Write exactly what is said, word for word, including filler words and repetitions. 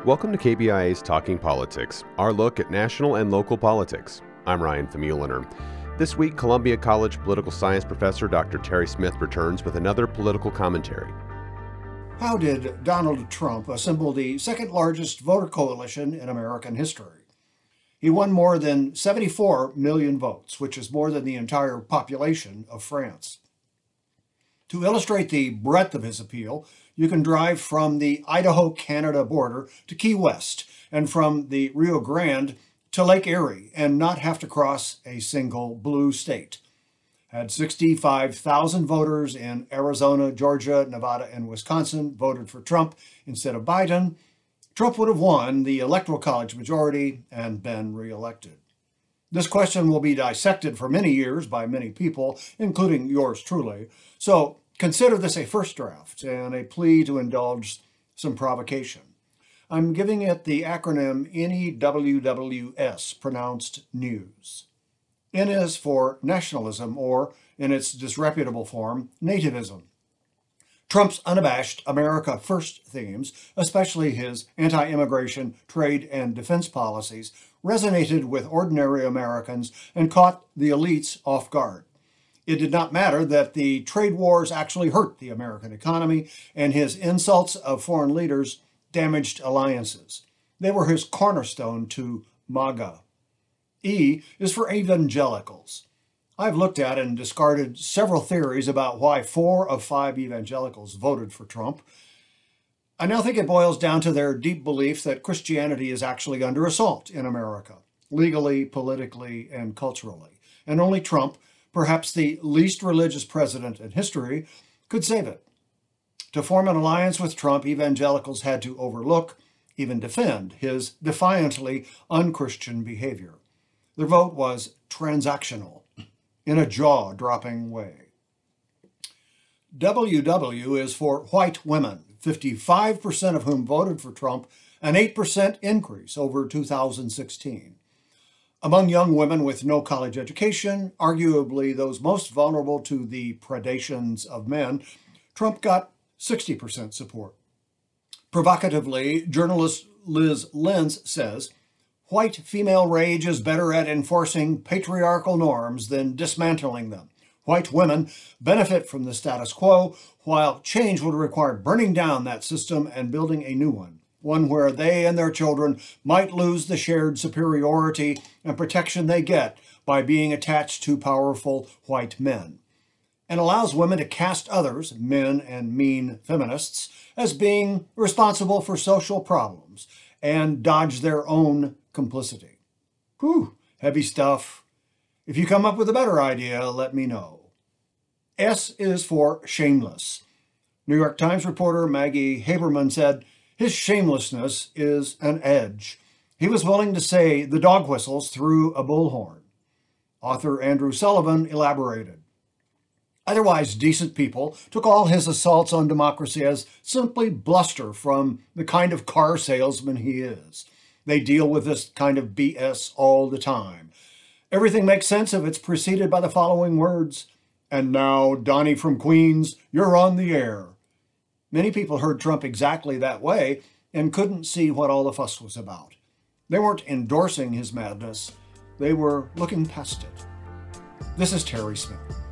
Welcome to K B I A's Talking Politics, our look at national and local politics. I'm Ryan Famuliner. This week, Columbia College political science professor Doctor Terry Smith returns with another political commentary. How did Donald Trump assemble the second largest voter coalition in American history? He won more than seventy-four million votes, which is more than the entire population of France. To illustrate the breadth of his appeal, you can drive from the Idaho-Canada border to Key West and from the Rio Grande to Lake Erie and not have to cross a single blue state. Had sixty-five thousand voters in Arizona, Georgia, Nevada, and Wisconsin voted for Trump instead of Biden, Trump would have won the Electoral College majority and been reelected. This question will be dissected for many years by many people, including yours truly. So consider this a first draft and a plea to indulge some provocation. I'm giving it the acronym N E W W S, pronounced news. N is for nationalism, or, in its disreputable form, nativism. Trump's unabashed America First themes, especially his anti-immigration, trade, and defense policies, resonated with ordinary Americans and caught the elites off guard. It did not matter that the trade wars actually hurt the American economy, and his insults of foreign leaders damaged alliances. They were his cornerstone to MAGA. E is for evangelicals. I've looked at and discarded several theories about why four of five evangelicals voted for Trump. I now think it boils down to their deep belief that Christianity is actually under assault in America, legally, politically, and culturally. And only Trump, perhaps the least religious president in history, could save it. To form an alliance with Trump, evangelicals had to overlook, even defend, his defiantly un-Christian behavior. Their vote was transactional, in a jaw-dropping way. W W is for white women, fifty-five percent of whom voted for Trump, an eight percent increase over two thousand sixteen. Among young women with no college education, arguably those most vulnerable to the predations of men, Trump got sixty percent support. Provocatively, journalist Liz Lenz says, white female rage is better at enforcing patriarchal norms than dismantling them. White women benefit from the status quo, while change would require burning down that system and building a new one, one where they and their children might lose the shared superiority and protection they get by being attached to powerful white men, and allows women to cast others, men and mean feminists, as being responsible for social problems and dodge their own complicity. Whew, heavy stuff. If you come up with a better idea, let me know. S is for shameless. New York Times reporter Maggie Haberman said, his shamelessness is an edge. He was willing to say the dog whistles through a bullhorn. Author Andrew Sullivan elaborated. Otherwise decent people took all his assaults on democracy as simply bluster from the kind of car salesman he is. They deal with this kind of B S all the time. Everything makes sense if it's preceded by the following words, and now, Donnie from Queens, you're on the air. Many people heard Trump exactly that way and couldn't see what all the fuss was about. They weren't endorsing his madness. They were looking past it. This is Terry Smith.